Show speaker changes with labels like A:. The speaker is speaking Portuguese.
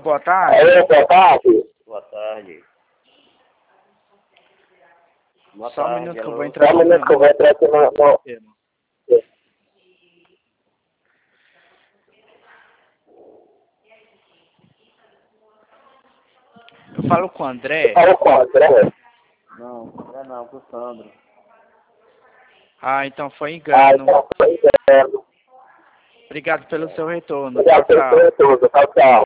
A: boa tarde.
B: Alô, boa tarde.
C: Boa tarde. Boa
A: Só um
C: tarde,
A: minuto que eu
C: alô.
A: vou entrar
B: Só um minuto que eu vou entrar aqui no...
A: Eu falo com o André.
B: Alô, com o André?
C: Não, com o Sandro.
A: Ah, então foi
B: Ah,
A: engano.
B: então, foi entendendo.
A: Obrigado pelo seu retorno. Tchau,
B: Obrigado pelo seu
A: tchau.
B: retorno. Tchau, tchau.